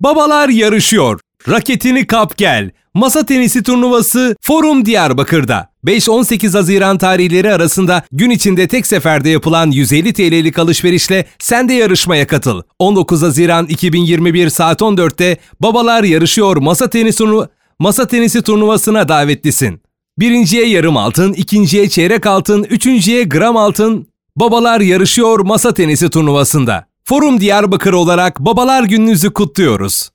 Babalar yarışıyor. Raketini kap gel. Masa tenisi turnuvası Forum Diyarbakır'da. 5-18 Haziran tarihleri arasında gün içinde tek seferde yapılan 150 TL'lik alışverişle sen de yarışmaya katıl. 19 Haziran 2021 saat 14'te Babalar Yarışıyor masa tenisi turnuvasına davetlisin. Birinciye yarım altın, ikinciye çeyrek altın, üçüncüye gram altın. Babalar Yarışıyor masa tenisi turnuvasında. Forum Diyarbakır olarak Babalar Gününüzü kutluyoruz.